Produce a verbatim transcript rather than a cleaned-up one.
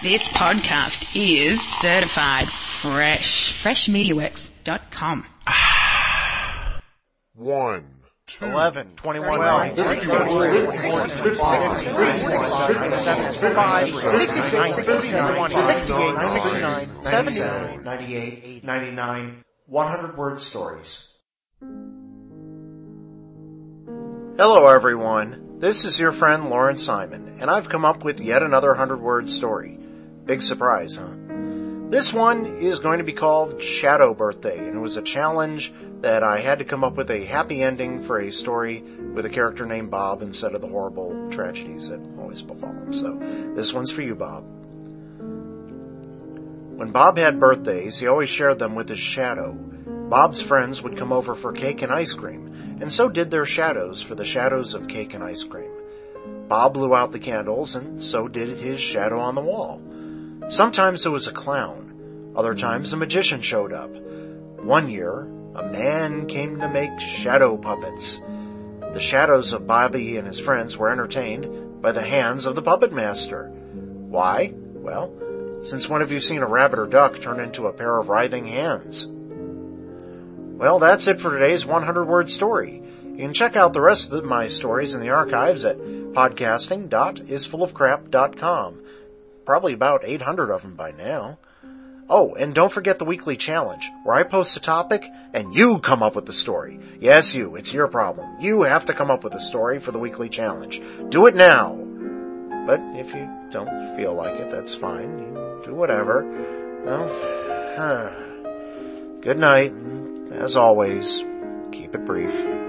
This podcast is certified fresh. fresh media works dot com. One. Two, eleven, twenty-one, twelve, sixteen, seventeen, sixty-eight, sixty-nine, seventy-nine, ninety-eight, ninety-nine, one hundred word stories. Hello everyone, this is your friend Lauren Simon, and I've come up with yet another one hundred word story. Big surprise, huh? This one is going to be called Shadow Birthday, and it was a challenge that I had to come up with a happy ending for a story with a character named Bob instead of the horrible tragedies that always befall him. So this one's for you, Bob. When Bob had birthdays, he always shared them with his shadow. Bob's friends would come over for cake and ice cream, and so did their shadows for the shadows of cake and ice cream. Bob blew out the candles, and so did his shadow on the wall. Sometimes it was a clown. Other times a magician showed up. One year, a man came to make shadow puppets. The shadows of Bobby and his friends were entertained by the hands of the puppet master. Why? Well, since when have you seen a rabbit or duck turn into a pair of writhing hands? Well, that's it for today's one hundred word story. You can check out the rest of my stories in the archives at podcasting dot is full of crap dot com. Probably about eight hundred of them by now. Oh, and don't forget the weekly challenge, where I post a topic and you come up with the story. Yes, you. It's your problem. You have to come up with a story for the weekly challenge. Do it now. But if you don't feel like it, that's fine. You do whatever. Well, good night. As always, keep it brief.